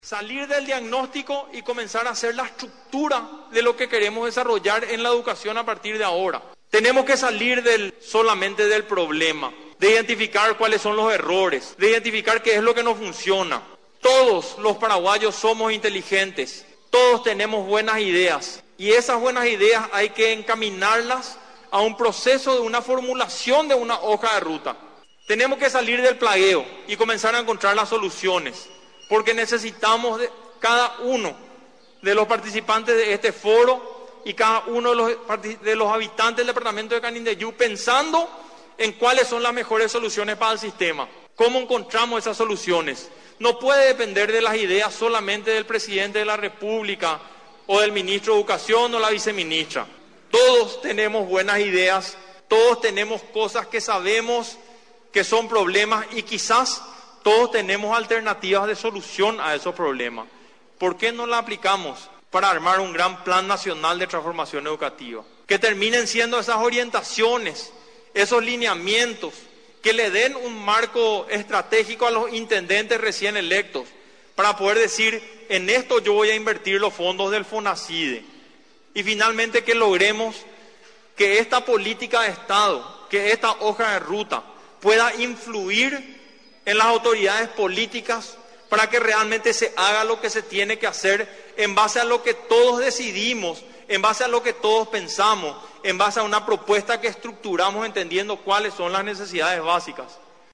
Salir del diagnóstico y comenzar a hacer la estructura de lo que queremos desarrollar en la educación a partir de ahora. Tenemos que salir solamente del problema, de identificar cuáles son los errores, de identificar qué es lo que no funciona. Todos los paraguayos somos inteligentes, todos tenemos buenas ideas y esas buenas ideas hay que encaminarlas a un proceso de una formulación de una hoja de ruta. Tenemos que salir del plagueo y comenzar a encontrar las soluciones, porque necesitamos de cada uno de los participantes de este foro y cada uno de los habitantes del departamento de Canindeyú pensando en cuáles son las mejores soluciones para el sistema. ¿Cómo encontramos esas soluciones? No puede depender de las ideas solamente del presidente de la República o del ministro de Educación o la viceministra. Todos tenemos buenas ideas, todos tenemos cosas que sabemos que son problemas y quizás todos tenemos alternativas de solución a esos problemas. ¿Por qué no las aplicamos para armar un gran plan nacional de transformación educativa? Que terminen siendo esas orientaciones, esos lineamientos, que le den un marco estratégico a los intendentes recién electos para poder decir, en esto yo voy a invertir los fondos del FONACIDE. Y finalmente que logremos que esta política de Estado, que esta hoja de ruta pueda influir en las autoridades políticas para que realmente se haga lo que se tiene que hacer en base a lo que todos decidimos, en base a lo que todos pensamos, en base a una propuesta que estructuramos entendiendo cuáles son las necesidades básicas.